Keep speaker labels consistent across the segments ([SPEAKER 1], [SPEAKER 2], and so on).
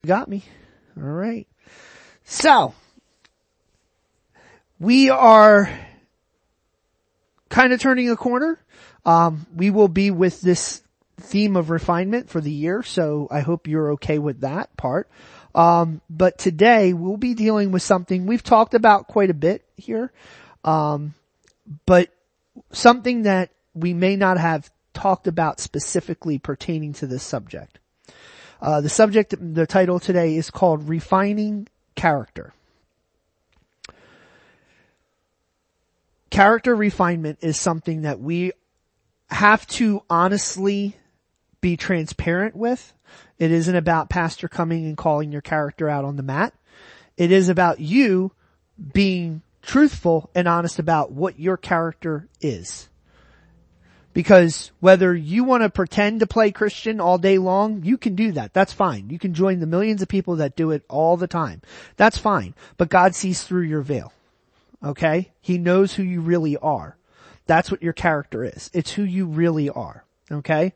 [SPEAKER 1] got me. All right. So, we are kind of turning a corner. We will be with this theme of refinement for the year, so I hope you're okay with that part. But today we'll be dealing with something we've talked about quite a bit here, but something that we may not have talked about specifically pertaining to this subject. The title today is called Refining Character. Character refinement is something that we have to honestly be transparent with. It isn't about pastor coming and calling your character out on the mat. It is about you being truthful and honest about what your character is. Because whether you want to pretend to play Christian all day long, you can do that. That's fine. You can join the millions of people that do it all the time. That's fine. But God sees through your veil. Okay? He knows who you really are. That's what your character is. It's who you really are. Okay?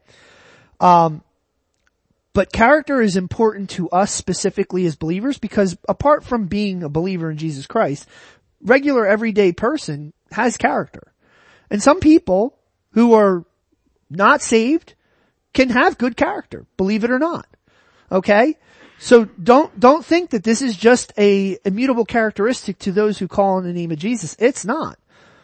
[SPEAKER 1] But character is important to us specifically as believers because apart from being a believer in Jesus Christ, regular everyday person has character. And some people who are not saved can have good character, believe it or not. Okay? So don't think that this is just a immutable characteristic to those who call on the name of Jesus. It's not.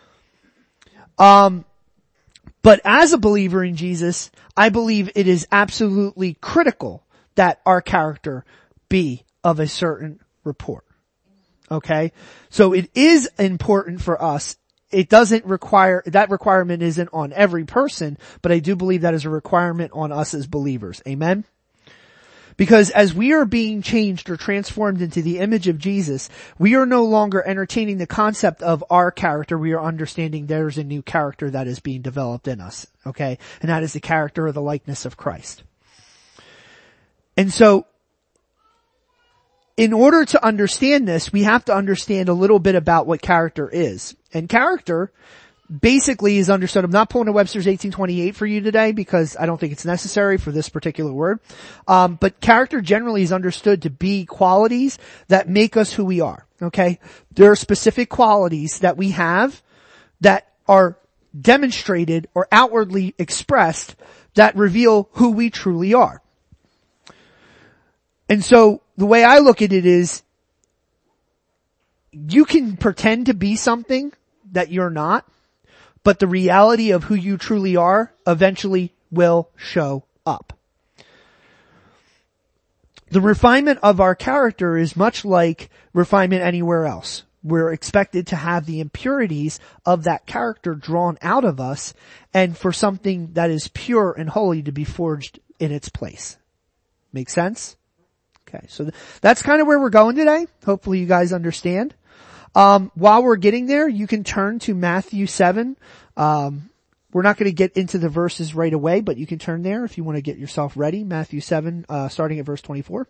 [SPEAKER 1] But as a believer in Jesus, I believe it is absolutely critical that our character be of a certain report. Okay? So it is important for us. It doesn't require, that requirement isn't on every person, but I do believe that is a requirement on us as believers. Amen? Because as we are being changed or transformed into the image of Jesus, we are no longer entertaining the concept of our character. We are understanding there's a new character that is being developed in us. Okay? And that is the character or the likeness of Christ. And so, in order to understand this, we have to understand a little bit about what character is. And character basically is understood. I'm not pulling a Webster's 1828 for you today because I don't think it's necessary for this particular word. But character generally is understood to be qualities that make us who we are. Okay? There are specific qualities that we have that are demonstrated or outwardly expressed that reveal who we truly are. And so the way I look at it is you can pretend to be something that you're not, but the reality of who you truly are eventually will show up. The refinement of our character is much like refinement anywhere else. We're expected to have the impurities of that character drawn out of us and for something that is pure and holy to be forged in its place. Make sense? Okay, so that's kind of where we're going today. Hopefully you guys understand. While we're getting there, you can turn to Matthew 7. We're not going to get into the verses right away, but you can turn there if you want to get yourself ready. Matthew 7, starting at verse 24.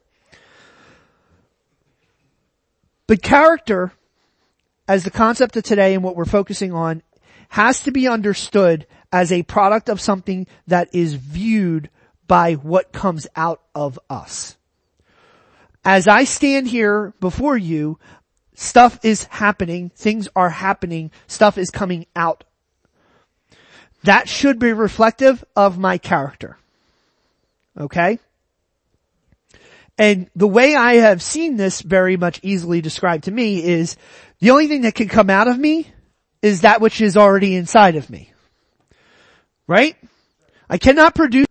[SPEAKER 1] But character, as the concept of today and what we're focusing on, has to be understood as a product of something that is viewed by what comes out of us. As I stand here before you, stuff is happening, things are happening, stuff is coming out. That should be reflective of my character. Okay? And the way I have seen this very much easily described to me is the only thing that can come out of me is that which is already inside of me. Right? I cannot produce.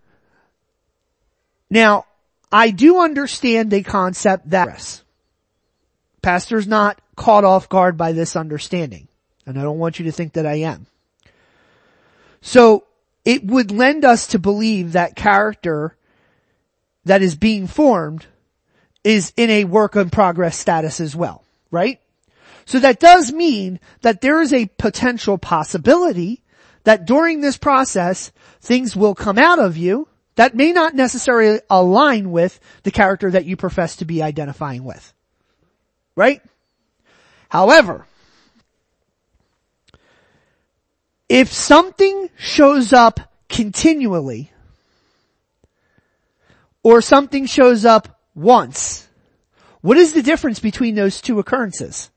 [SPEAKER 1] Now, I do understand the concept that pastor's not caught off guard by this understanding. And I don't want you to think that I am. So, it would lend us to believe that character that is being formed is in a work in progress status as well, right? So that does mean that there is a potential possibility that during this process, things will come out of you that may not necessarily align with the character that you profess to be identifying with. Right? However, if something shows up continually, or something shows up once, What is the difference between those two occurrences?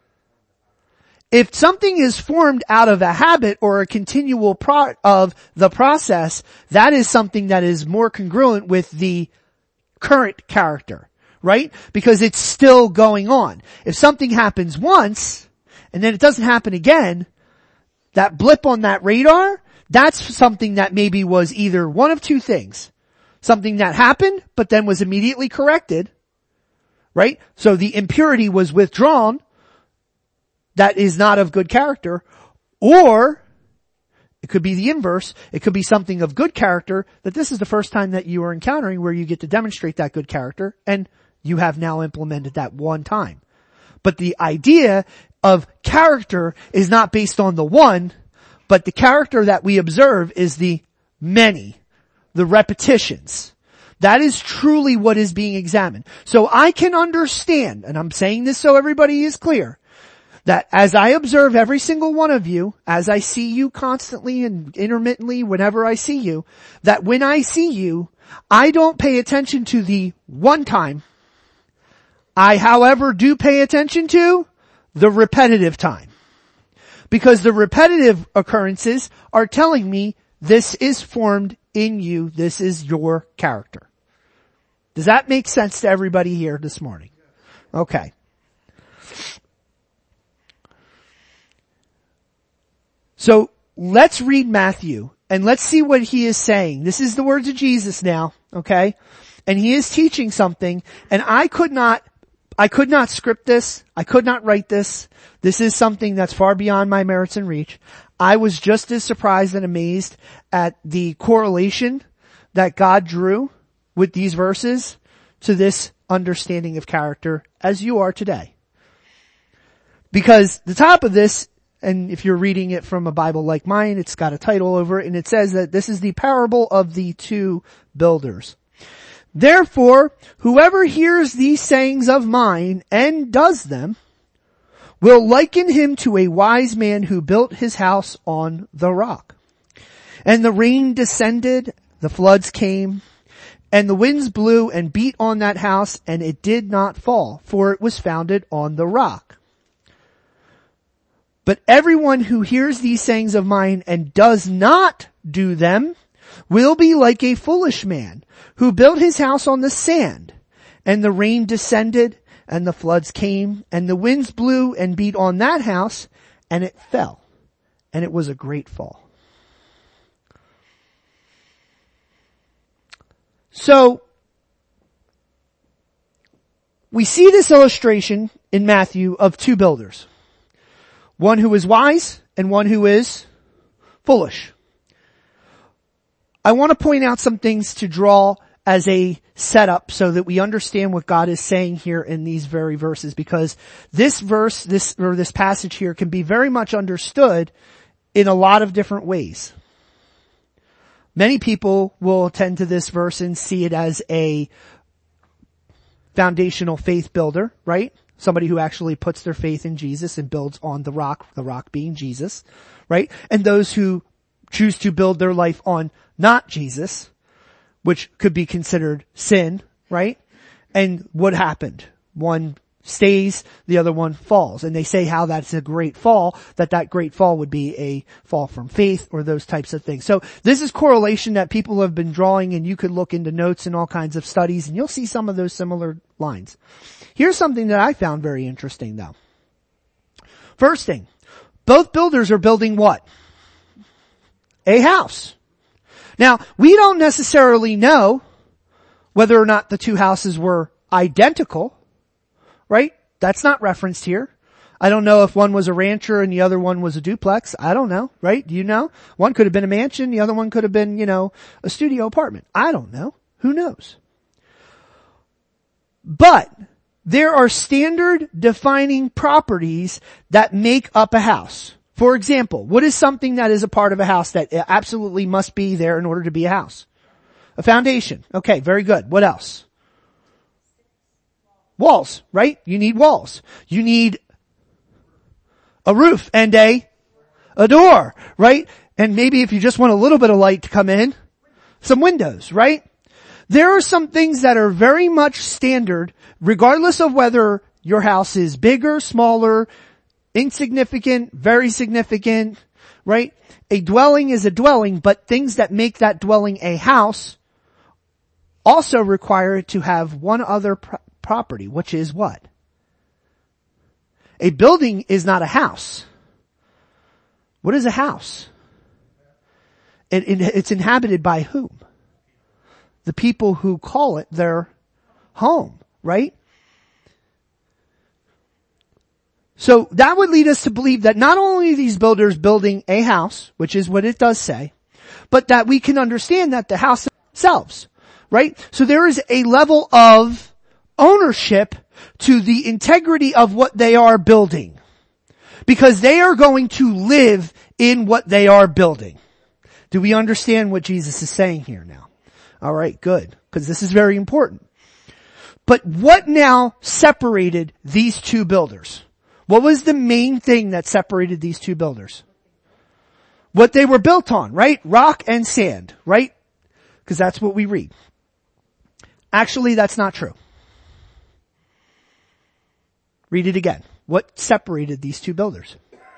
[SPEAKER 1] If something is formed out of a habit or a continual part of the process, that is something that is more congruent with the current character, right? Because it's still going on. If something happens once, and then it doesn't happen again, that blip on that radar, that's something that maybe was either one of two things. Something that happened, but then was immediately corrected, right? So the impurity was withdrawn, that is not of good character, or it could be the inverse. It could be something of good character that this is the first time that you are encountering where you get to demonstrate that good character, and you have now implemented that one time. But the idea of character is not based on the one, but the character that we observe is the many, the repetitions. That is truly what is being examined. So I can understand, and I'm saying this so everybody is clear, that as I observe every single one of you, as I see you constantly and intermittently whenever I see you, that when I see you, I don't pay attention to the one time. I, however, do pay attention to the repetitive time. Because the repetitive occurrences are telling me this is formed in you, this is your character. Does that make sense to everybody here this morning? Okay. So let's read Matthew and let's see what he is saying. This is the words of Jesus now, okay? And he is teaching something, and I could not script this. I could not write this. This is something that's far beyond my merits and reach. I was just as surprised and amazed at the correlation that God drew with these verses to this understanding of character as you are today. Because the top of this, and if you're reading it from a Bible like mine, it's got a title over it, and it says that this is the parable of the two builders. Therefore, whoever hears these sayings of mine and does them will liken him to a wise man who built his house on the rock. And the rain descended, the floods came, and the winds blew and beat on that house, and it did not fall, for it was founded on the rock. But everyone who hears these sayings of mine and does not do them will be like a foolish man who built his house on the sand. And the rain descended, and the floods came, and the winds blew and beat on that house, and it fell. And it was a great fall. So, we see this illustration in Matthew of two builders. One who is wise and one who is foolish. I want to point out some things to draw as a setup so that we understand what God is saying here in these very verses, because this verse, this passage here can be very much understood in a lot of different ways. Many people will attend to this verse and see it as a foundational faith builder, right? Somebody who actually puts their faith in Jesus and builds on the rock being Jesus, right? And those who choose to build their life on not Jesus, which could be considered sin, right? And what happened? One stays, the other one falls. And they say how that's a great fall, that great fall would be a fall from faith or those types of things. So this is correlation that people have been drawing, and you could look into notes and all kinds of studies and you'll see some of those similar lines. Here's something that I found very interesting though. First thing, both builders are building what? A house. Now, we don't necessarily know whether or not the two houses were identical, right? That's not referenced here. I don't know if one was a rancher and the other one was a duplex. I don't know, right? Do you know? One could have been a mansion, the other one could have been, a studio apartment. I don't know. Who knows? But there are standard defining properties that make up a house. For example, what is something that is a part of a house that absolutely must be there in order to be a house? A foundation. Okay, very good. What else? Walls, right? You need walls. You need a roof and a door, right? And maybe if you just want a little bit of light to come in, some windows, right? There are some things that are very much standard, regardless of whether your house is bigger, smaller, insignificant, very significant, right? A dwelling is a dwelling, but things that make that dwelling a house also require it to have one other property, which is what? A building is not a house. What is a house? It's inhabited by whom? The people who call it their home, right? So that would lead us to believe that not only are these builders building a house, which is what it does say, but that we can understand that the house themselves, right? So there is a level of ownership to the integrity of what they are building, because they are going to live in what they are building. Do we understand what Jesus is saying here now? All right, good, because this is very important. But what now separated these two builders? What was the main thing that separated these two builders? What they were built on, right? Rock and sand, right? Because that's what we read. Actually, that's not true. Read it again. What separated these two builders?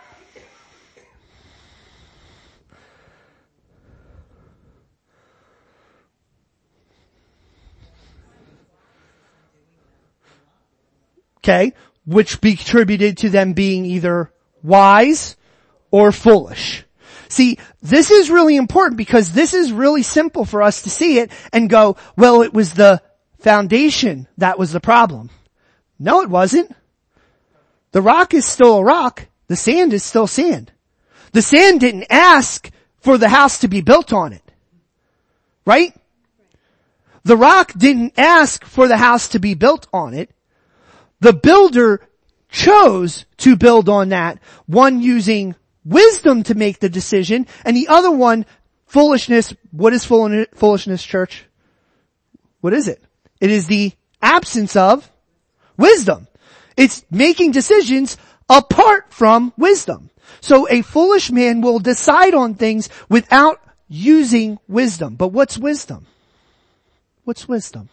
[SPEAKER 1] Okay, which be attributed to them being either wise or foolish. See, this is really important because this is really simple for us to see it and go, well, it was the foundation that was the problem. No, it wasn't. The rock is still a rock. The sand is still sand. The sand didn't ask for the house to be built on it. Right? The rock didn't ask for the house to be built on it. The builder chose to build on that, one using wisdom to make the decision, and the other one, foolishness. What is foolishness, church? What is it? It is the absence of wisdom. It's making decisions apart from wisdom. So a foolish man will decide on things without using wisdom. But what's wisdom? What's wisdom?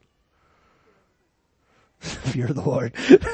[SPEAKER 1] Fear of the Lord.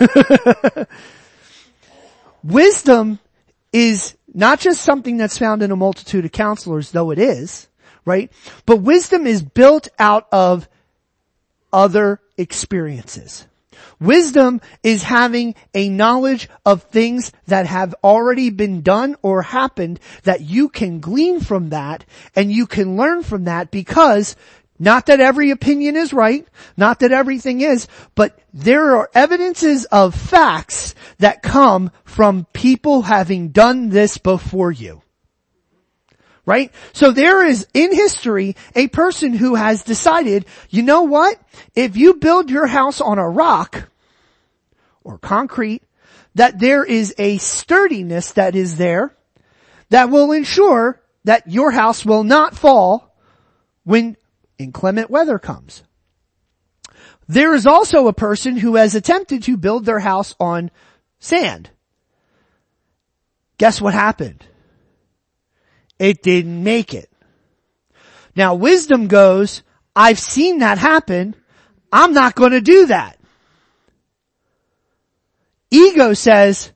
[SPEAKER 1] Wisdom is not just something that's found in a multitude of counselors, though it is, right? But wisdom is built out of other experiences. Wisdom is having a knowledge of things that have already been done or happened that you can glean from that and you can learn from that, because not that every opinion is right, not that everything is, but there are evidences of facts that come from people having done this before you. Right? So there is in history a person who has decided, you know what? If you build your house on a rock or concrete, that there is a sturdiness that is there that will ensure that your house will not fall when inclement weather comes. There is also a person who has attempted to build their house on sand. Guess what happened? It didn't make it. Now wisdom goes, I've seen that happen. I'm not going to do that. Ego says,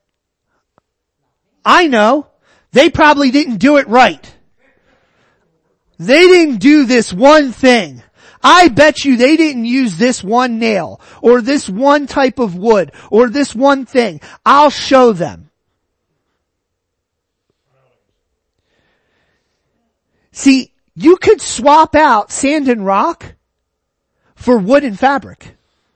[SPEAKER 1] I know. They probably didn't do it right. They didn't do this one thing. I bet you they didn't use this one nail or this one type of wood or this one thing. I'll show them. See, you could swap out sand and rock for wood and fabric.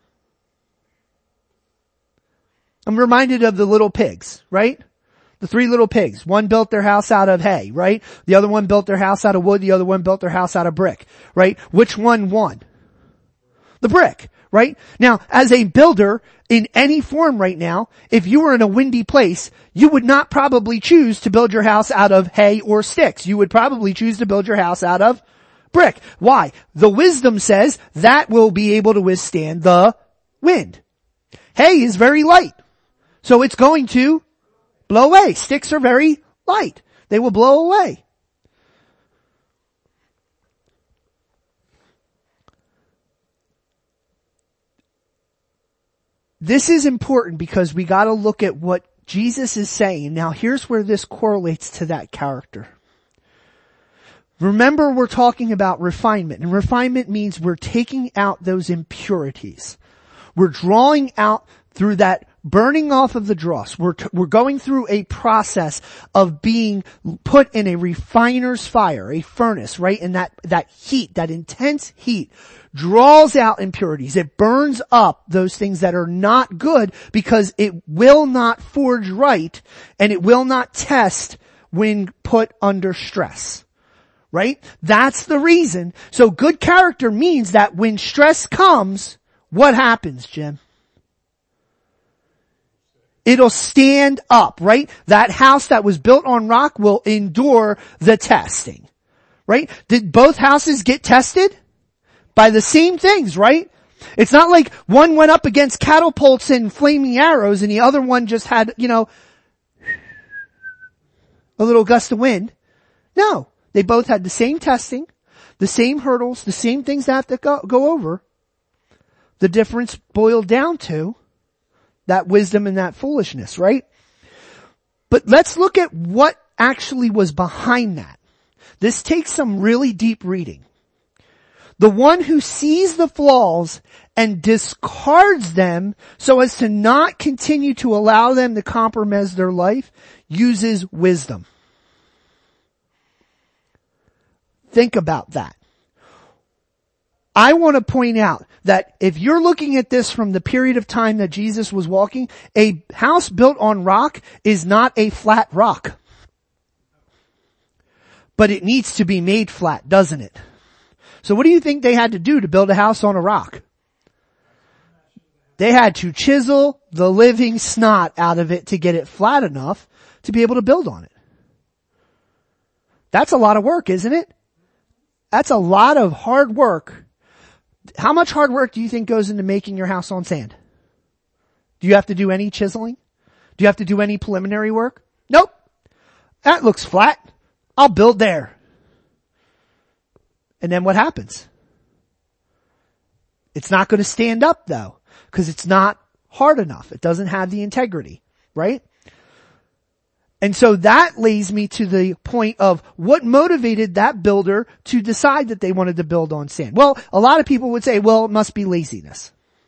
[SPEAKER 1] I'm reminded of the little pigs, right? The 3 little pigs. One built their house out of hay, right? The other one built their house out of wood. The other one built their house out of brick, right? Which one won? The brick, right? Now, as a builder in any form right now, if you were in a windy place, you would not probably choose to build your house out of hay or sticks. You would probably choose to build your house out of brick. Why? The wisdom says that will be able to withstand the wind. Hay is very light, so it's going to blow away. Sticks are very light. They will blow away. this is important because we gotta look at what Jesus is saying. Now here's where this correlates to that character. Remember, we're talking about refinement, and refinement means we're taking out those impurities. We're drawing out through that burning off of the dross. We're going through a process of being put in a refiner's fire, a furnace, right? And that heat, that intense heat draws out impurities. It burns up those things that are not good because it will not forge right and it will not test when put under stress. Right? That's the reason. So good character means that when stress comes, what happens, Jim? It'll stand up, right? That house that was built on rock will endure the testing. Right? Did both houses get tested? By the same things, right? It's not like one went up against catapults and flaming arrows and the other one just had, a little gust of wind. No. They both had the same testing, the same hurdles, the same things that have to go over. The difference boiled down to that wisdom and that foolishness, right? But let's look at what actually was behind that. This takes some really deep reading. The one who sees the flaws and discards them so as to not continue to allow them to compromise their life uses wisdom. Think about that. I want to point out that if you're looking at this from the period of time that Jesus was walking, a house built on rock is not a flat rock. But it needs to be made flat, doesn't it? So what do you think they had to do to build a house on a rock? They had to chisel the living snot out of it to get it flat enough to be able to build on it. That's a lot of work, isn't it? That's a lot of hard work. How much hard work do you think goes into making your house on sand? Do you have to do any chiseling? Do you have to do any preliminary work? Nope. That looks flat. I'll build there. And then what happens? It's not going to stand up though, because it's not hard enough. It doesn't have the integrity, right? And so that leads me to the point of what motivated that builder to decide that they wanted to build on sand. Well, a lot of people would say, well, it must be laziness.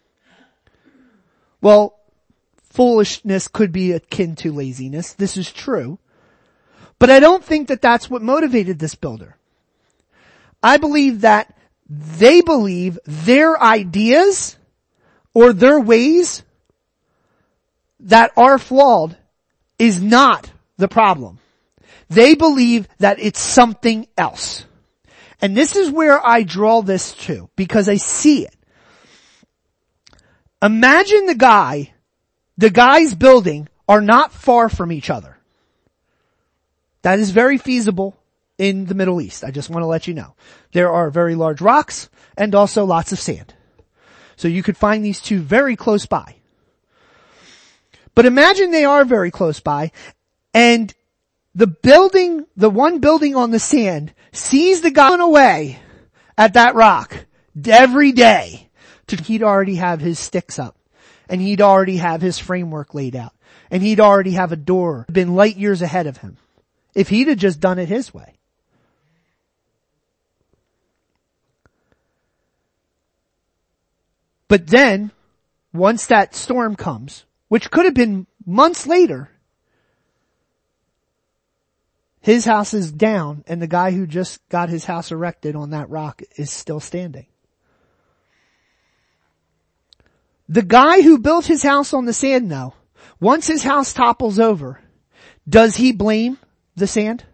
[SPEAKER 1] Well, foolishness could be akin to laziness. This is true. But I don't think that that's what motivated this builder. I believe that they believe their ideas or their ways that are flawed is not the problem. They believe that it's something else. And this is where I draw this to, because I see it. Imagine the guys building are not far from each other. That is very feasible in the Middle East. I just want to let you know. There are very large rocks and also lots of sand. So you could find these two very close by. But imagine they are very close by and the one building on the sand sees the guy away at that rock every day. He'd already have his sticks up and he'd already have his framework laid out and he'd already have a door been light years ahead of him if he'd have just done it his way. But then, once that storm comes, which could have been months later, his house is down and the guy who just got his house erected on that rock is still standing. The guy who built his house on the sand though, once his house topples over, does he blame the sand?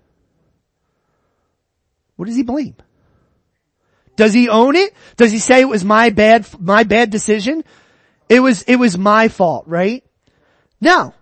[SPEAKER 1] What does he blame? Does he own it? Does he say it was my bad decision? It was my fault, right? No.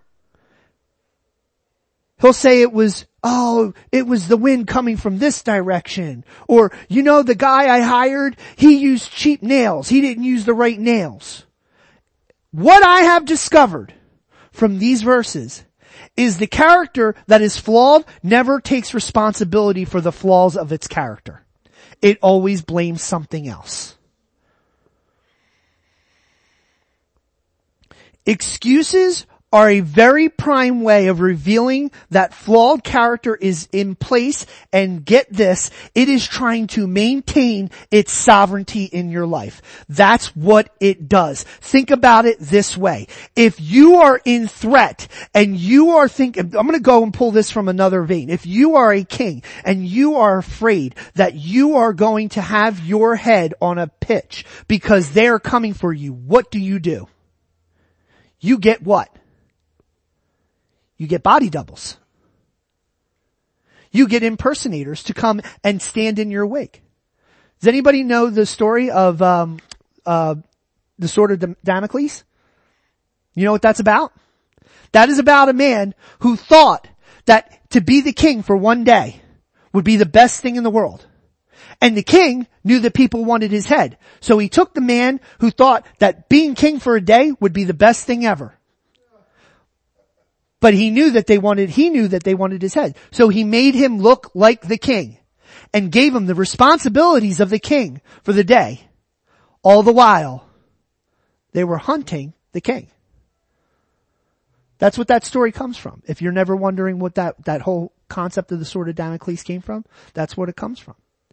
[SPEAKER 1] He'll say it was the wind coming from this direction. Or, the guy I hired, he used cheap nails. He didn't use the right nails. What I have discovered from these verses is the character that is flawed never takes responsibility for the flaws of its character. It always blames something else. Excuses are a very prime way of revealing that flawed character is in place, and get this, it is trying to maintain its sovereignty in your life. That's what it does. Think about it this way. If you are in threat and you are thinking, I'm going to go and pull this from another vein. If you are a king and you are afraid that you are going to have your head on a pitch because they are coming for you, what do? You get what? You get body doubles. You get impersonators to come and stand in your wake. Does anybody know the story of the sword of Damocles? You know what that's about? That is about a man who thought that to be the king for one day would be the best thing in the world. And the king knew that people wanted his head. So he took the man who thought that being king for a day would be the best thing ever. But he knew that they wanted his head. So he made him look like the king and gave him the responsibilities of the king for the day. All the while, they were hunting the king. That's what that story comes from. If you're never wondering what that whole concept of the sword of Damocles came from, that's what it comes from.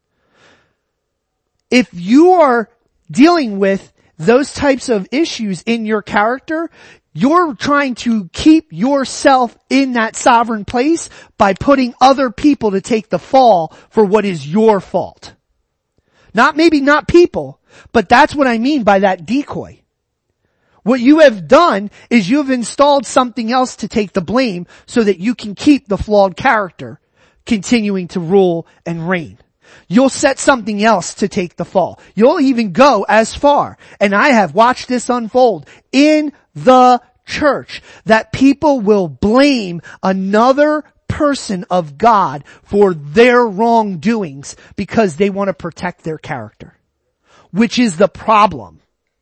[SPEAKER 1] If you are dealing with those types of issues in your character, you're trying to keep yourself in that sovereign place by putting other people to take the fall for what is your fault. Maybe not people, but that's what I mean by that decoy. What you have done is you have installed something else to take the blame so that you can keep the flawed character continuing to rule and reign. You'll set something else to take the fall. You'll even go as far, and I have watched this unfold in the church, that people will blame another person of God for their wrongdoings because they want to protect their character, which is the problem.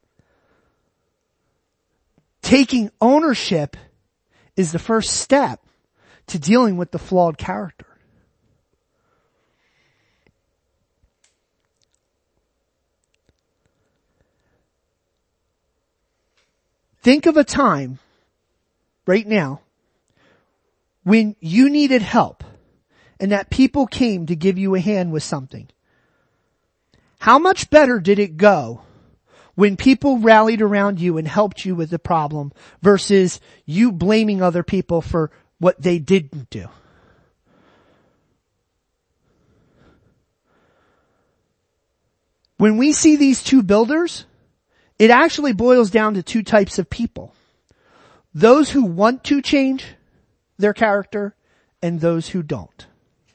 [SPEAKER 1] Taking ownership is the first step to dealing with the flawed character. Think of a time right now when you needed help and that people came to give you a hand with something. How much better did it go when people rallied around you and helped you with the problem versus you blaming other people for what they didn't do? When we see these two builders, it actually boils down to two types of people. Those who want to change their character and those who don't.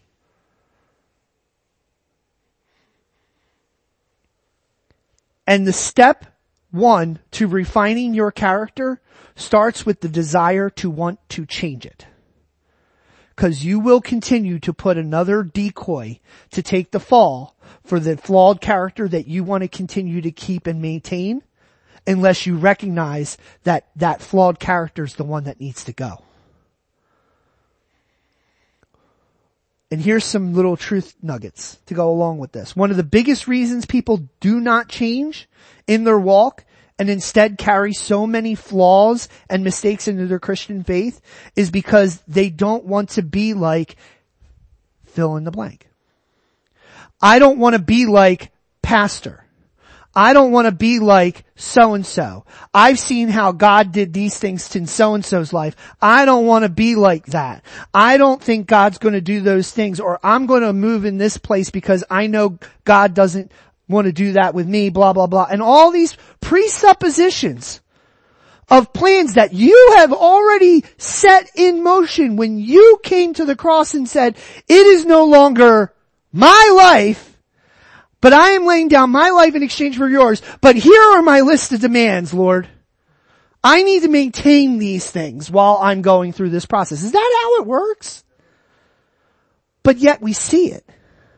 [SPEAKER 1] And the step one to refining your character starts with the desire to want to change it. Because you will continue to put another decoy to take the fall for the flawed character that you want to continue to keep and maintain, unless you recognize that that flawed character is the one that needs to go. And here's some little truth nuggets to go along with this. One of the biggest reasons people do not change in their walk and instead carry so many flaws and mistakes into their Christian faith is because they don't want to be like fill in the blank. I don't want to be like pastor. I don't want to be like so-and-so. I've seen how God did these things in so-and-so's life. I don't want to be like that. I don't think God's going to do those things, or I'm going to move in this place because I know God doesn't want to do that with me, blah, blah, blah. And all these presuppositions of plans that you have already set in motion when you came to the cross and said, it is no longer my life, but I am laying down my life in exchange for yours. But here are my list of demands, Lord. I need to maintain these things while I'm going through this process. Is that how it works? But yet we see it.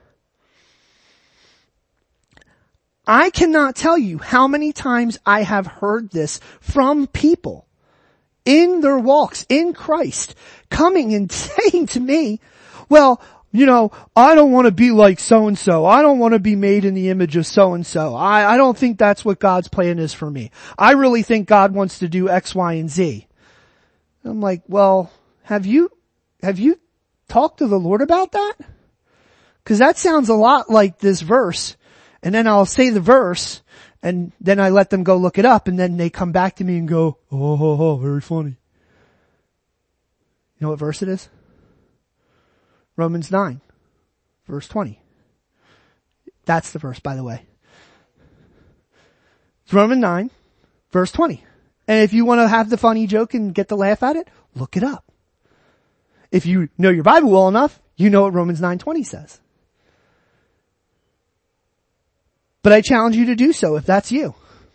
[SPEAKER 1] I cannot tell you how many times I have heard this from people in their walks in Christ, coming and saying to me, well, I don't want to be like so-and-so. I don't want to be made in the image of so-and-so. I don't think that's what God's plan is for me. I really think God wants to do X, Y, and Z. I'm like, well, have you talked to the Lord about that? Cause that sounds a lot like this verse. And then I'll say the verse and then I let them go look it up and then they come back to me and go, oh, very funny. You know what verse it is? Romans 9, verse 20. That's the verse, by the way. It's Romans 9, verse 20. And if you want to have the funny joke and get the laugh at it, look it up. If you know your Bible well enough, you know what Romans 9:20 says. But I challenge you to do so if that's you.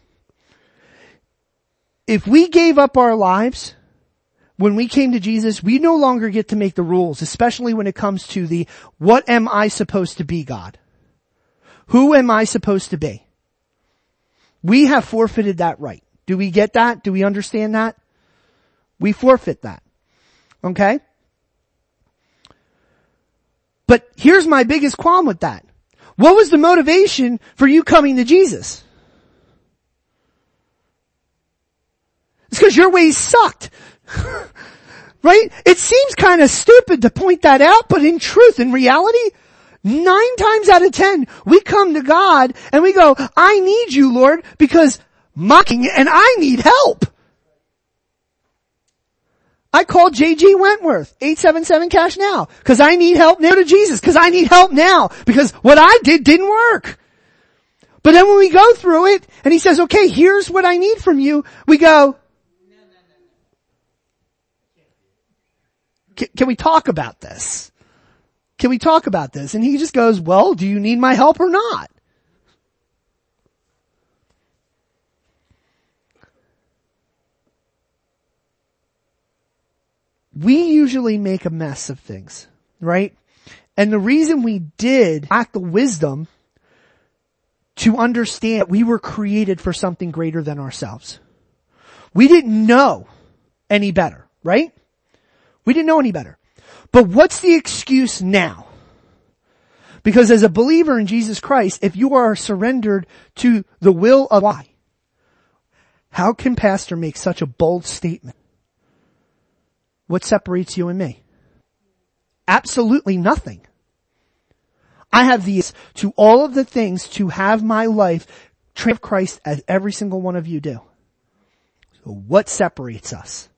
[SPEAKER 1] If we gave up our lives when we came to Jesus, we no longer get to make the rules, especially when it comes to the, what am I supposed to be, God? Who am I supposed to be? We have forfeited that right. Do we get that? Do we understand that? We forfeit that. Okay? But here's my biggest qualm with that. What was the motivation for you coming to Jesus? It's because your ways sucked. Right? It seems kind of stupid to point that out, but in truth, in reality, 9 times out of 10, we come to God and we go, I need you, Lord, because mocking and I need help. I called J.G. Wentworth, 877 cash now, because I need help now to Jesus, because I need help now, because what I did didn't work. But then when we go through it, and he says, okay, here's what I need from you, we go, can we talk about this? Can we talk about this? And he just goes, well, do you need my help or not? We usually make a mess of things, right? And the reason we did lack the wisdom to understand that we were created for something greater than ourselves. We didn't know any better, right? We didn't know any better. But what's the excuse now? Because as a believer in Jesus Christ, if you are surrendered to the will of why, how can Pastor make such a bold statement? What separates you and me? Absolutely nothing. I have these to all of the things to have my life trained of Christ as every single one of you do. So what separates us?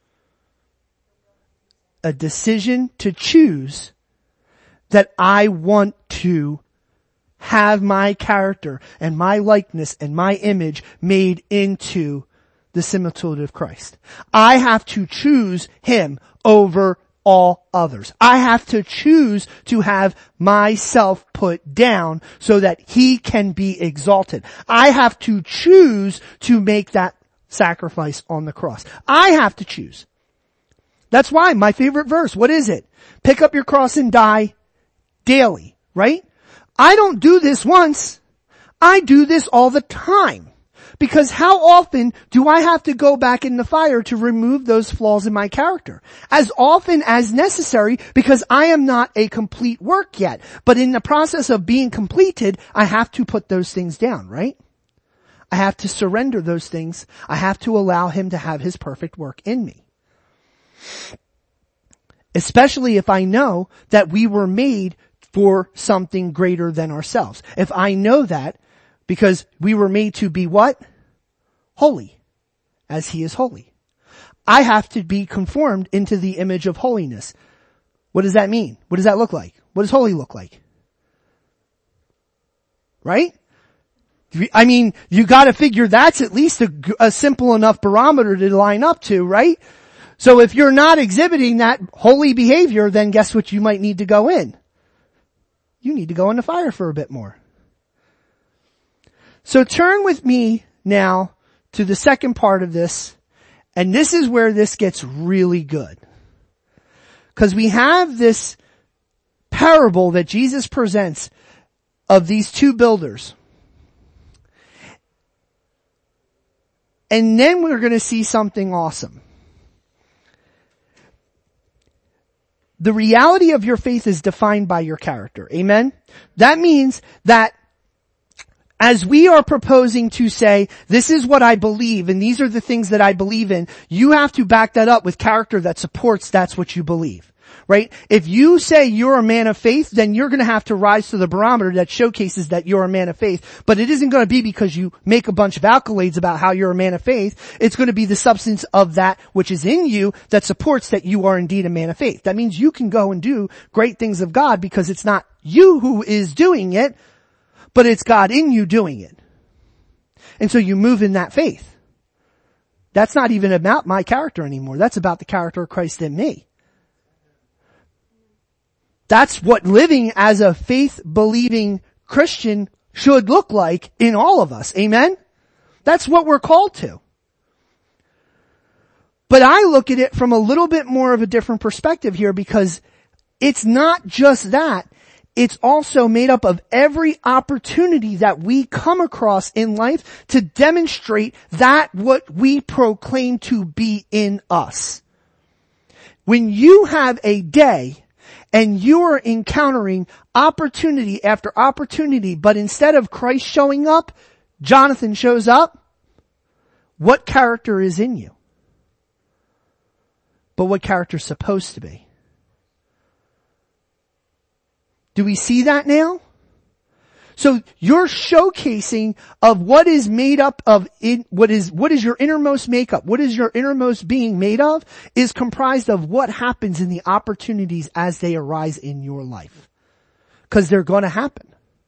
[SPEAKER 1] A decision to choose that I want to have my character and my likeness and my image made into the similitude of Christ. I have to choose Him over all others. I have to choose to have myself put down so that He can be exalted. I have to choose to make that sacrifice on the cross. I have to choose. That's why my favorite verse, what is it? Pick up your cross and die daily, right? I don't do this once. I do this all the time. Because how often do I have to go back in the fire to remove those flaws in my character? As often as necessary, because I am not a complete work yet. But in the process of being completed, I have to put those things down, right? I have to surrender those things. I have to allow Him to have His perfect work in me. Especially if I know that we were made for something greater than ourselves. If I know that, because we were made to be what? Holy, as He is holy. I have to be conformed into the image of holiness. What does that mean? What does that look like? What does holy look like? Right? I mean, you gotta figure that's at least a simple enough barometer to line up to, right? So if you're not exhibiting that holy behavior, then guess what you might need to go in? You need to go in the fire for a bit more. So turn with me now to the second part of this, and this is where this gets really good. Because we have this parable that Jesus presents of these two builders. And then we're going to see something awesome. The reality of your faith is defined by your character. Amen? That means that as we are proposing to say, this is what I believe and these are the things that I believe in, you have to back that up with character that supports that's what you believe. Right? If you say you're a man of faith, then you're going to have to rise to the barometer that showcases that you're a man of faith. But it isn't going to be because you make a bunch of accolades about how you're a man of faith. It's going to be the substance of that which is in you that supports that you are indeed a man of faith. That means you can go and do great things of God because it's not you who is doing it, but it's God in you doing it. And so you move in that faith. That's not even about my character anymore. That's about the character of Christ in me. That's what living as a faith-believing Christian should look like in all of us. Amen? That's what we're called to. But I look at it from a little bit more of a different perspective here because it's not just that. It's also made up of every opportunity that we come across in life to demonstrate that what we proclaim to be in us. When you have a day and you are encountering opportunity after opportunity, but instead of Christ showing up, Jonathan shows up, what character is in you? But what character is supposed to be? Do we see that now? So your showcasing of what is made up of what is your innermost makeup, what is your innermost being made of, is comprised of what happens in the opportunities as they arise in your life. Because they're going to happen.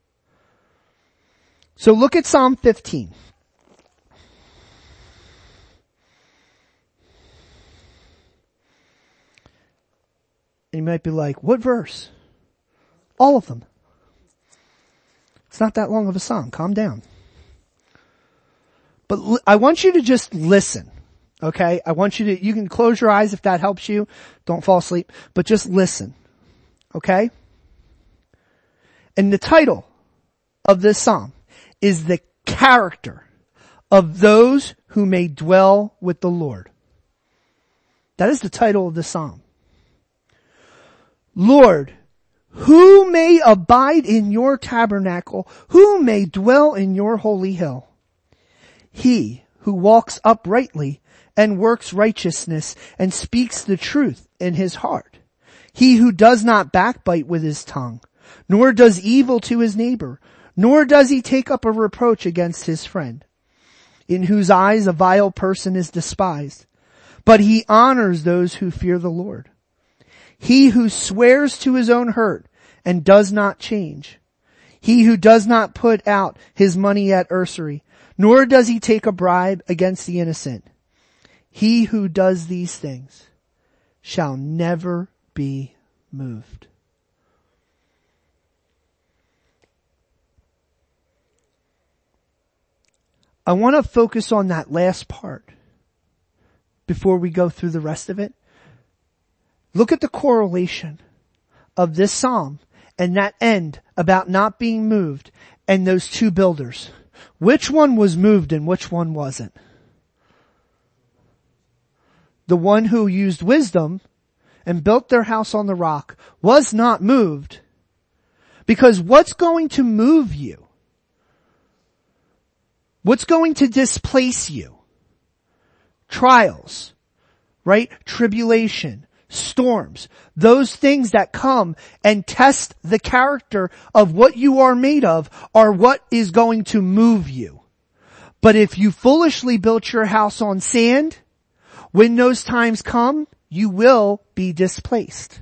[SPEAKER 1] So look at Psalm 15. And you might be like, what verse? All of them. It's not that long of a song. Calm down. But I want you to just listen. Okay? I want you to, you can close your eyes if that helps you. Don't fall asleep. But just listen. Okay? And the title of this psalm is the character of those who may dwell with the Lord. That is the title of the psalm. Lord, who may abide in your tabernacle? Who may dwell in your holy hill? He who walks uprightly and works righteousness and speaks the truth in his heart. He who does not backbite with his tongue, nor does evil to his neighbor, nor does he take up a reproach against his friend, in whose eyes a vile person is despised, but he honors those who fear the Lord. He who swears to his own hurt and does not change. He who does not put out his money at usury, nor does he take a bribe against the innocent. He who does these things shall never be moved. I want to focus on that last part before we go through the rest of it. Look at the correlation of this psalm and that end about not being moved and those two builders. Which one was moved and which one wasn't? The one who used wisdom and built their house on the rock was not moved, because what's going to move you? What's going to displace you? Trials, right? Tribulation. Storms, those things that come and test the character of what you are made of are what is going to move you. But if you foolishly built your house on sand, when those times come, you will be displaced.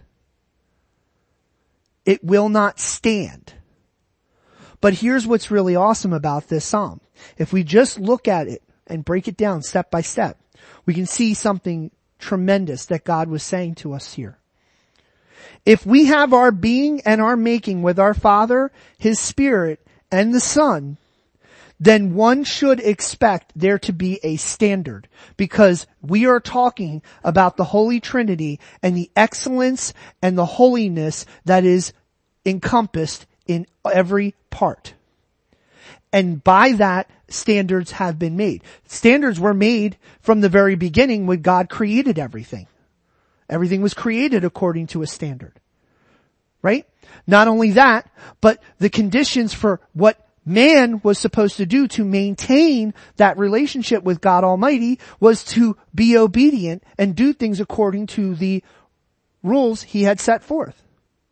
[SPEAKER 1] It will not stand. But here's what's really awesome about this psalm. If we just look at it and break it down step by step, we can see something tremendous that God was saying to us here. If we have our being and our making with our Father, His Spirit, and the Son, then one should expect there to be a standard, because we are talking about the Holy Trinity and the excellence and the holiness that is encompassed in every part. And by that, standards have been made. Standards were made from the very beginning when God created everything. Everything was created according to a standard. Right? Not only that, but the conditions for what man was supposed to do to maintain that relationship with God Almighty was to be obedient and do things according to the rules he had set forth.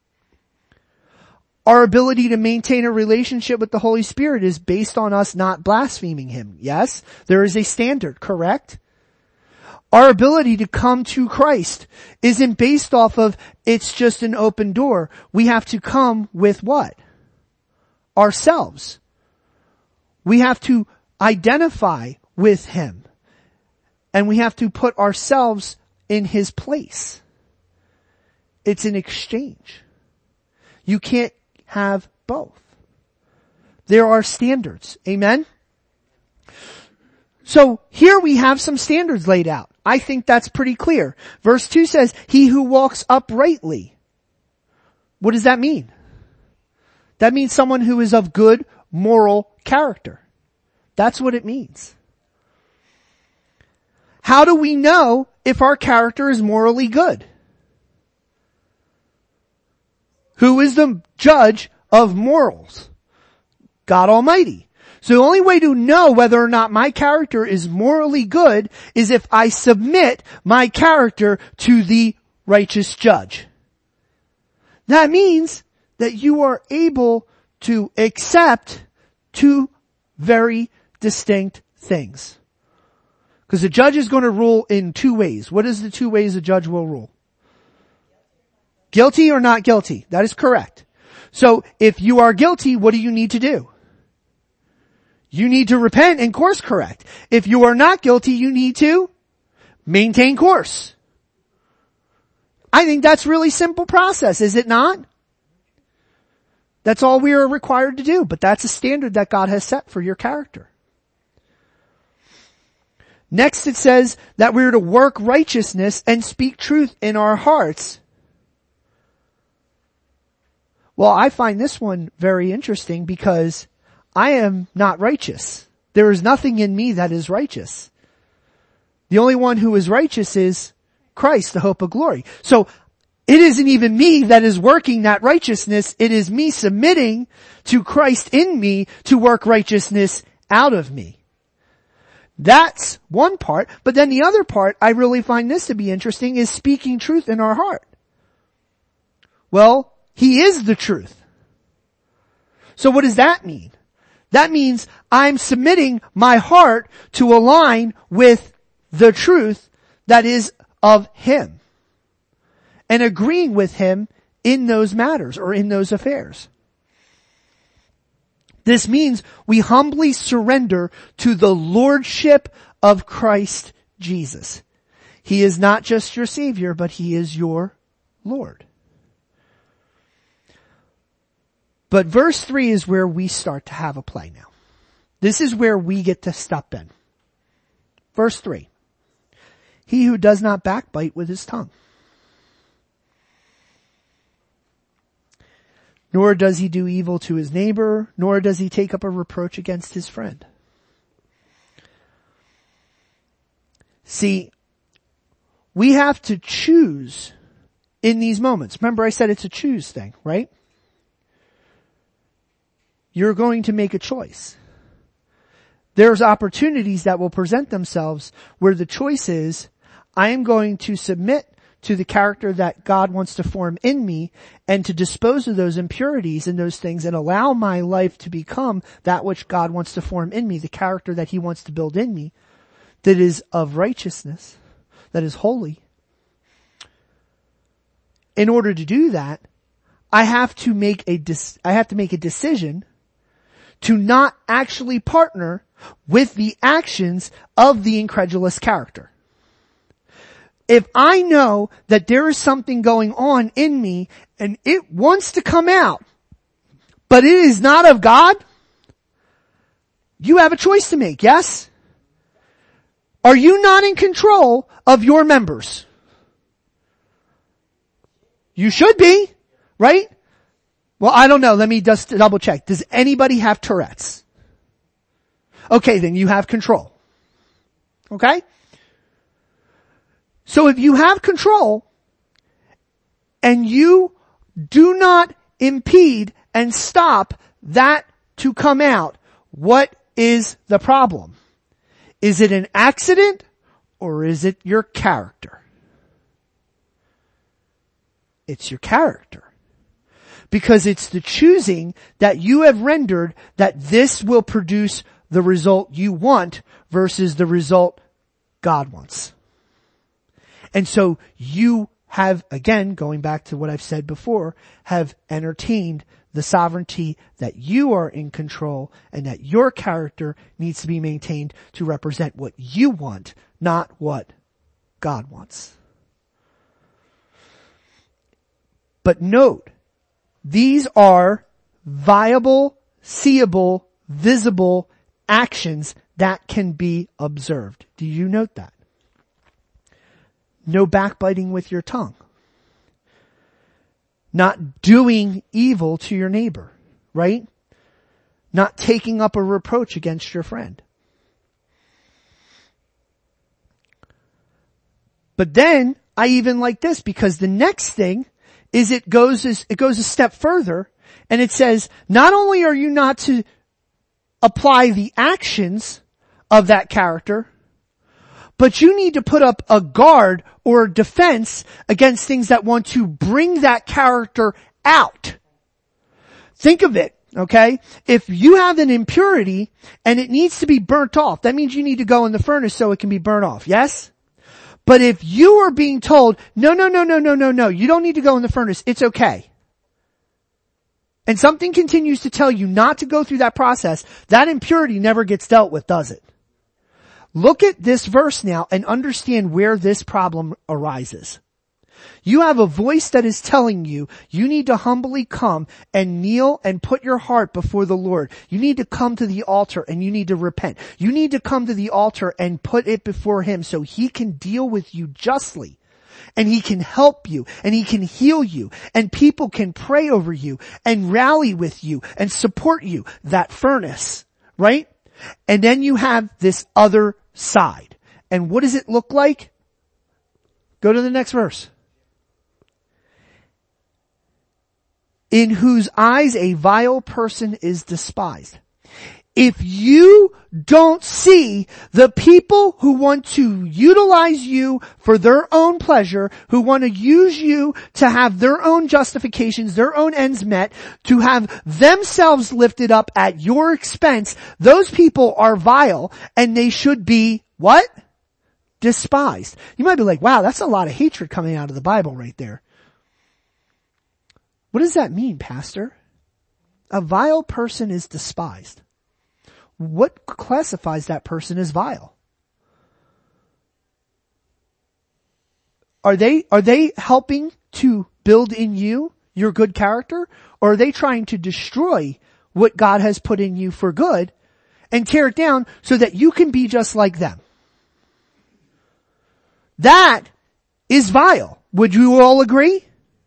[SPEAKER 1] Our ability to maintain a relationship with the Holy Spirit is based on us not blaspheming him. Yes, there is a standard, correct? Our ability to come to Christ isn't based off of it's just an open door. We have to come with what? Ourselves. We have to identify with him. And we have to put ourselves in his place. It's an exchange. You can't have both. There are standards. Amen? So here we have some standards laid out. I think that's pretty clear. Verse 2 says, he who walks uprightly. What does that mean? That means someone who is of good moral character. That's what it means. How do we know if our character is morally good? Who is the judge of morals? God Almighty. So the only way to know whether or not my character is morally good is if I submit my character to the righteous judge. That means that you are able to accept two very distinct things. Because the judge is going to rule in two ways. What is the two ways a judge will rule? Guilty or not guilty. That is correct. So if you are guilty, what do you need to do? You need to repent and course correct. If you are not guilty, you need to maintain course. I think that's a really simple process, is it not? That's all we are required to do, but that's a standard that God has set for your character. Next it says that we're to work righteousness and speak truth in our hearts. Well, I find this one very interesting because I am not righteous. There is nothing in me that is righteous. The only one who is righteous is Christ, the hope of glory. So it isn't even me that is working that righteousness. It is me submitting to Christ in me to work righteousness out of me. That's one part. But then the other part, I really find this to be interesting, is speaking truth in our heart. Well, he is the truth. So what does that mean? That means I'm submitting my heart to align with the truth that is of him and agreeing with him in those matters or in those affairs. This means we humbly surrender to the lordship of Christ Jesus. He is not just your Savior, but he is your Lord. But verse 3 is where we start to have a play now. This is where we get to step in. Verse 3. He who does not backbite with his tongue, nor does he do evil to his neighbor, nor does he take up a reproach against his friend. See, we have to choose in these moments. Remember I said it's a choose thing, right? You're going to make a choice. There's opportunities that will present themselves where the choice is, I am going to submit to the character that God wants to form in me and to dispose of those impurities and those things and allow my life to become that which God wants to form in me, the character that he wants to build in me, that is of righteousness, that is holy. In order to do that, I have to make a decision to not actually partner with the actions of the incredulous character. If I know that there is something going on in me and it wants to come out, but it is not of God, you have a choice to make, yes? Are you not in control of your members? You should be, right? Well, I don't know. Let me just double check. Does anybody have Tourette's? Okay, then you have control. Okay? So if you have control, and you do not impede and stop that to come out, what is the problem? Is it an accident or is it your character? It's your character. Because it's the choosing that you have rendered that this will produce the result you want versus the result God wants. And so you have, again, going back to what I've said before, have entertained the sovereignty that you are in control and that your character needs to be maintained to represent what you want, not what God wants. But note, these are viable, seeable, visible actions that can be observed. Do you note that? No backbiting with your tongue. Not doing evil to your neighbor, right? Not taking up a reproach against your friend. But then I even like this because the next thing is it goes a step further and it says, not only are you not to apply the actions of that character, but you need to put up a guard or a defense against things that want to bring that character out. Think of it, okay? If you have an impurity and it needs to be burnt off, that means you need to go in the furnace so it can be burnt off, yes? But if you are being told, no, you don't need to go in the furnace, it's okay. And something continues to tell you not to go through that process, that impurity never gets dealt with, does it? Look at this verse now and understand where this problem arises. You have a voice that is telling you need to humbly come and kneel and put your heart before the Lord. You need to come to the altar and you need to repent. You need to come to the altar and put it before Him so He can deal with you justly. And He can help you and He can heal you and people can pray over you and rally with you and support you. That furnace, right? And then you have this other side. And what does it look like? Go to the next verse. In whose eyes a vile person is despised. If you don't see the people who want to utilize you for their own pleasure, who want to use you to have their own justifications, their own ends met, to have themselves lifted up at your expense, those people are vile and they should be what? Despised. You might be like, wow, that's a lot of hatred coming out of the Bible right there. What does that mean, Pastor? A vile person is despised. What classifies that person as vile? Are they helping to build in you your good character? Or are they trying to destroy what God has put in you for good and tear it down so that you can be just like them? That is vile. Would you all agree?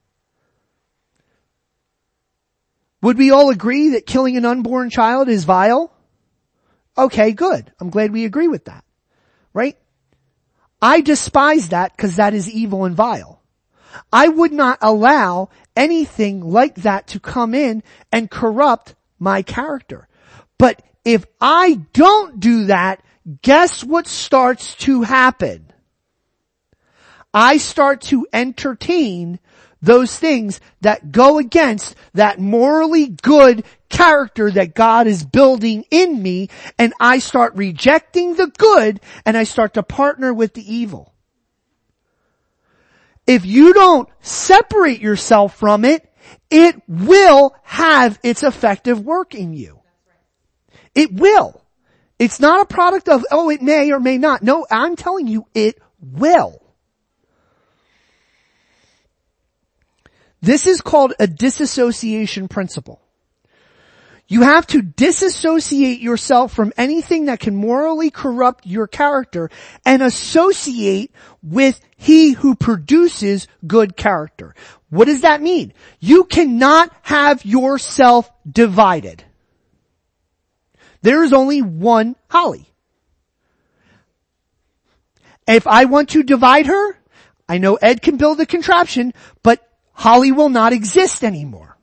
[SPEAKER 1] Would we all agree that killing an unborn child is vile? Okay, good. I'm glad we agree with that. Right? I despise that because that is evil and vile. I would not allow anything like that to come in and corrupt my character. But if I don't do that, guess what starts to happen? I start to entertain those things that go against that morally good character that God is building in me, and I start rejecting the good and I start to partner with the evil. If you don't separate yourself from it, it will have its effective work in you. It will. It's not a product of, oh, it may or may not. No, I'm telling you, it will. This is called a disassociation principle. You have to disassociate yourself from anything that can morally corrupt your character and associate with He who produces good character. What does that mean? You cannot have yourself divided. There is only one Holly. If I want to divide her, I know Ed can build a contraption, but Holly will not exist anymore.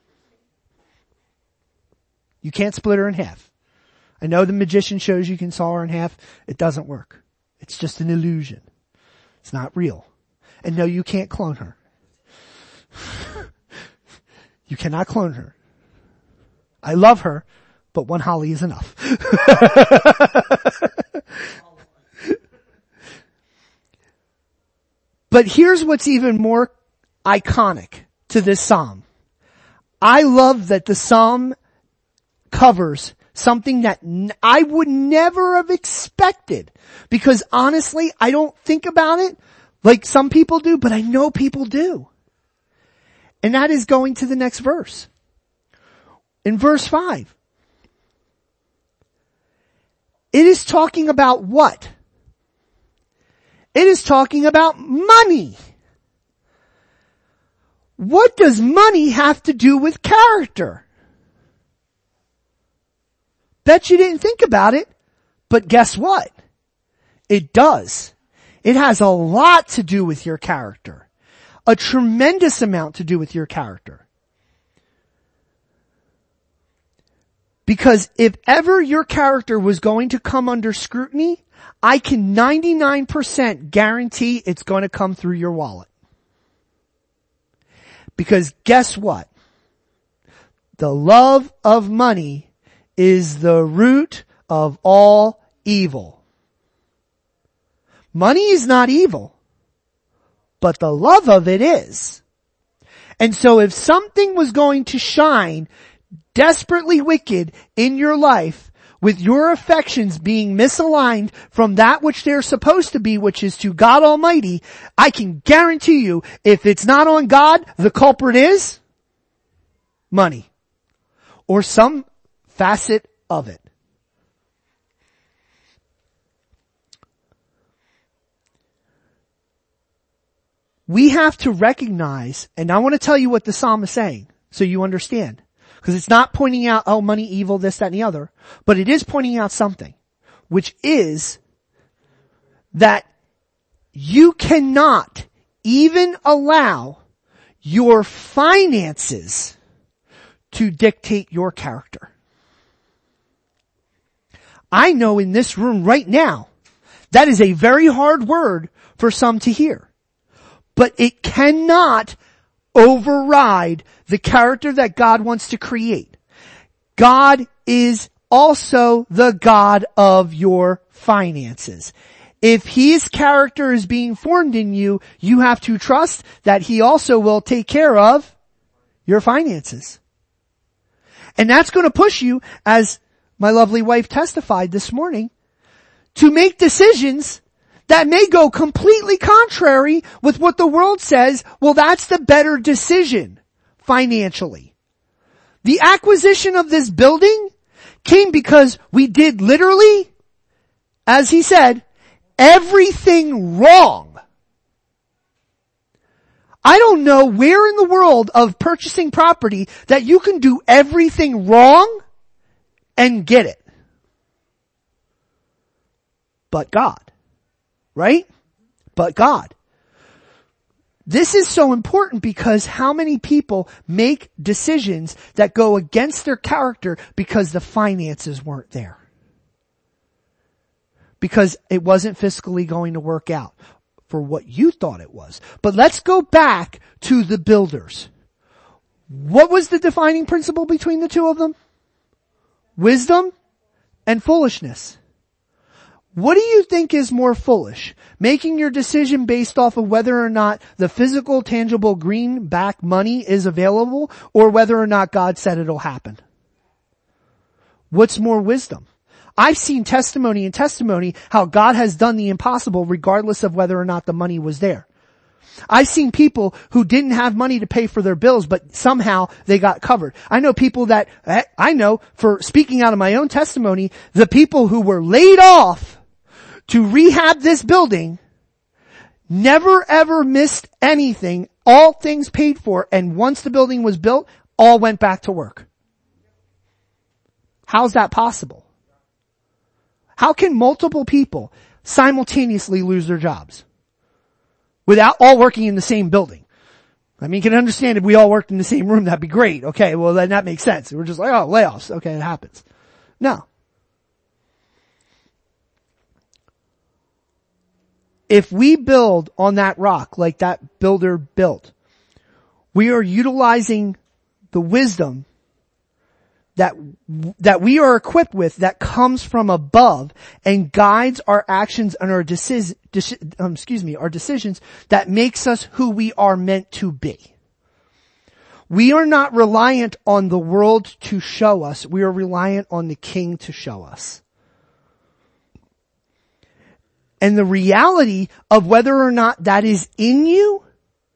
[SPEAKER 1] You can't split her in half. I know the magician shows you can saw her in half. It doesn't work. It's just an illusion. It's not real. And no, you can't clone her. You cannot clone her. I love her, but one Holly is enough. But here's what's even more iconic to this psalm. I love that the psalm covers something that I would never have expected, because honestly, I don't think about it like some people do, but I know people do. And that is going to the next verse. In verse 5, it is talking about what? It is talking about money. What does money have to do with character? Bet you didn't think about it, but guess what? It does. It has a lot to do with your character. A tremendous amount to do with your character. Because if ever your character was going to come under scrutiny, I can 99% guarantee it's going to come through your wallet. Because guess what? The love of money is the root of all evil. Money is not evil, but the love of it is. And so if something was going to shine desperately wicked in your life, with your affections being misaligned from that which they're supposed to be, which is to God Almighty, I can guarantee you, if it's not on God, the culprit is money. Or some facet of it. We have to recognize, and I want to tell you what the psalm is saying, so you understand. Because it's not pointing out, oh, money, evil, this, that, and the other. But it is pointing out something. Which is that you cannot even allow your finances to dictate your character. I know in this room right now, that is a very hard word for some to hear. But it cannot override the character that God wants to create. God is also the God of your finances. If His character is being formed in you, you have to trust that He also will take care of your finances. And that's going to push you, as my lovely wife testified this morning, to make decisions that may go completely contrary with what the world says, well, that's the better decision financially. The acquisition of this building came because we did literally, as he said, everything wrong. I don't know where in the world of purchasing property that you can do everything wrong and get it. But God. Right? But God. This is so important because how many people make decisions that go against their character because the finances weren't there? Because it wasn't fiscally going to work out for what you thought it was. But let's go back to the builders. What was the defining principle between the two of them? Wisdom and foolishness. What do you think is more foolish? Making your decision based off of whether or not the physical, tangible, greenback money is available, or whether or not God said it'll happen? What's more wisdom? I've seen testimony and testimony how God has done the impossible regardless of whether or not the money was there. I've seen people who didn't have money to pay for their bills, but somehow they got covered. I know people that, I know, for speaking out of my own testimony, the people who were laid off to rehab this building never ever missed anything, all things paid for, and once the building was built, all went back to work. How's that possible? How can multiple people simultaneously lose their jobs without all working in the same building? I mean, you can understand if we all worked in the same room, that'd be great. Okay, well then that makes sense. We're just like, oh, layoffs. Okay, it happens. No. If we build on that rock like that builder built, we are utilizing the wisdom that we are equipped with that comes from above and guides our actions and our decisions that makes us who we are meant to be. We are not reliant on the world to show us. We are reliant on the King to show us. And the reality of whether or not that is in you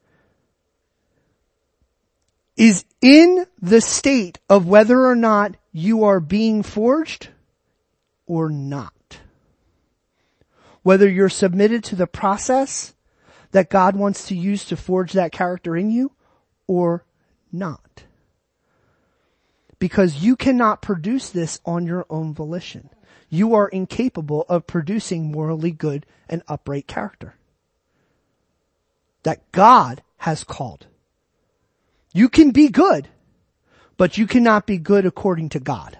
[SPEAKER 1] is in the state of whether or not you are being forged or not. Whether you're submitted to the process that God wants to use to forge that character in you or not. Because you cannot produce this on your own volition. You are incapable of producing morally good and upright character that God has called. You can be good, but you cannot be good according to God.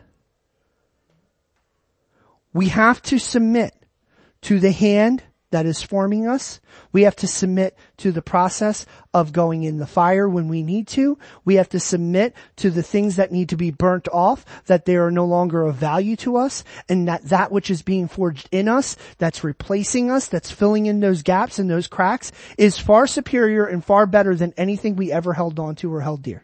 [SPEAKER 1] We have to submit to the hand that is forming us. We have to submit to the process of going in the fire when we need to. We have to submit to the things that need to be burnt off, that they are no longer of value to us, and that which is being forged in us, that's replacing us, that's filling in those gaps and those cracks, is far superior and far better than anything we ever held on to or held dear.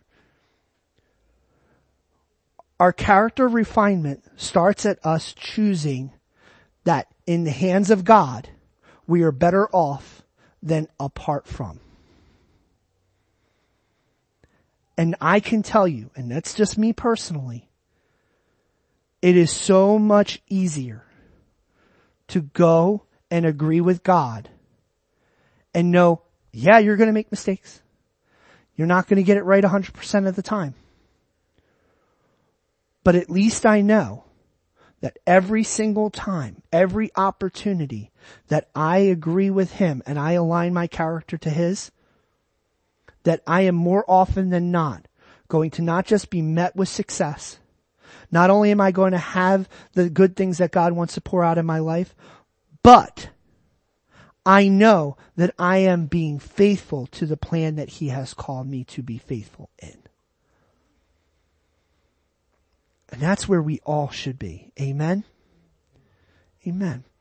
[SPEAKER 1] Our character refinement starts at us choosing that in the hands of God, we are better off than apart from. And I can tell you, and that's just me personally, it is so much easier to go and agree with God and know, yeah, you're going to make mistakes. You're not going to get it right 100% of the time. But at least I know that every single time, every opportunity that I agree with Him and I align my character to His, that I am more often than not going to not just be met with success. Not only am I going to have the good things that God wants to pour out in my life, but I know that I am being faithful to the plan that He has called me to be faithful in. And that's where we all should be. Amen? Amen.